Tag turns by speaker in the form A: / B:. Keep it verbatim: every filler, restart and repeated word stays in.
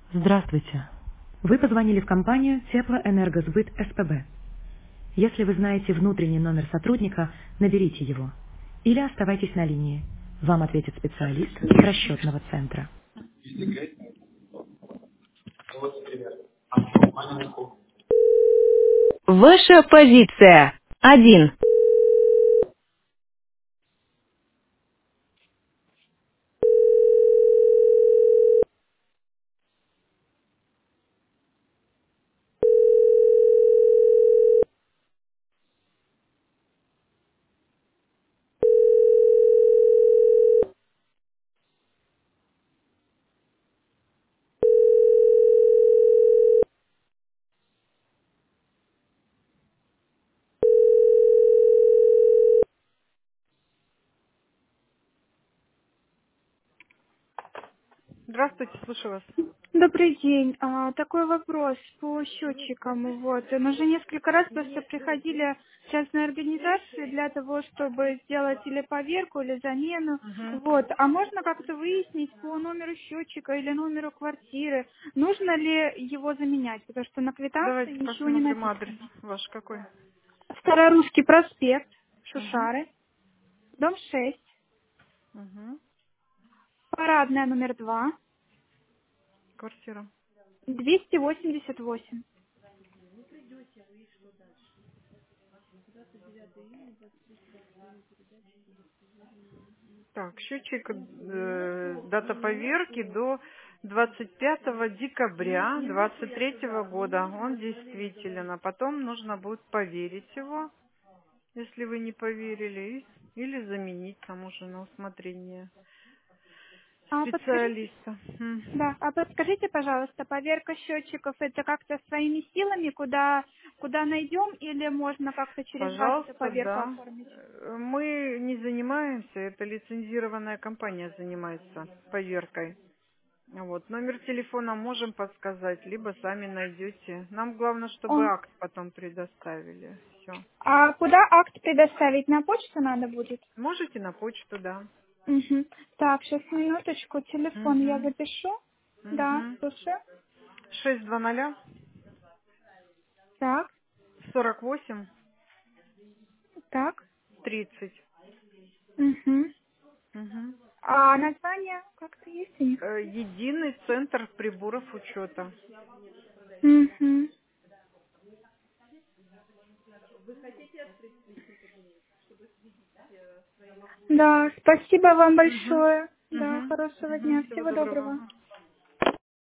A: Здравствуйте. Вы позвонили в компанию Теплоэнергосбыт СПБ. Если вы знаете внутренний номер сотрудника, наберите его. Или оставайтесь на линии. Вам ответит специалист расчетного центра.
B: Ваша позиция. Один.
C: Здравствуйте, слушаю вас.
D: Добрый день. А, такой вопрос по счетчикам. Вот. Мы же несколько раз просто приходили в частные организации для того, чтобы сделать или поверку, или замену.
C: Мгм.
D: Вот. А можно как-то выяснить по номеру счетчика или номеру квартиры, нужно ли его заменять? Потому что на квитанции
C: Давайте
D: ничего не
C: посмотрим адрес
D: написано.
C: ваш какой.
D: Старорусский проспект,
C: Угу.
D: Шушары, дом шесть,
C: Угу.
D: парадная номер два,
C: Квартира.
D: двести восемьдесят восемь.
C: Так, счетчик, э, дата поверки до двадцать пятого декабря двадцать третьего года. Он действителен, а потом нужно будет поверить его, если вы не поверили, и- или заменить там уже на усмотрение
D: А подскажите,
C: специалиста. М.
D: да, а подскажите, пожалуйста, поверка счетчиков это как-то своими силами, куда, куда найдем, или можно как-то через вас эту
C: Пожалуйста,
D: поверку
C: да.
D: оформить?
C: Э, Мы не занимаемся, это лицензированная компания занимается поверкой. Вот. Номер телефона можем подсказать, либо сами найдете. Нам главное, чтобы
D: О,
C: акт потом предоставили. Все.
D: а куда акт предоставить? На почту надо будет?
C: Можете на почту, да.
D: Угу. Так, сейчас минуточку, телефон я
C: Угу.
D: запишу. Да,
C: Угу.
D: слушаю.
C: шесть два ноль
D: Так,
C: сорок восемь
D: так.
C: тридцать.
D: Угу.
C: Угу.
D: А название как-то есть у них?
C: Э, Единый центр приборов учета.
D: Угу. Да, спасибо вам
C: Угу.
D: большое. Да,
C: Угу.
D: хорошего
C: Угу.
D: дня,
C: Всего
D: всего
C: доброго.
D: доброго.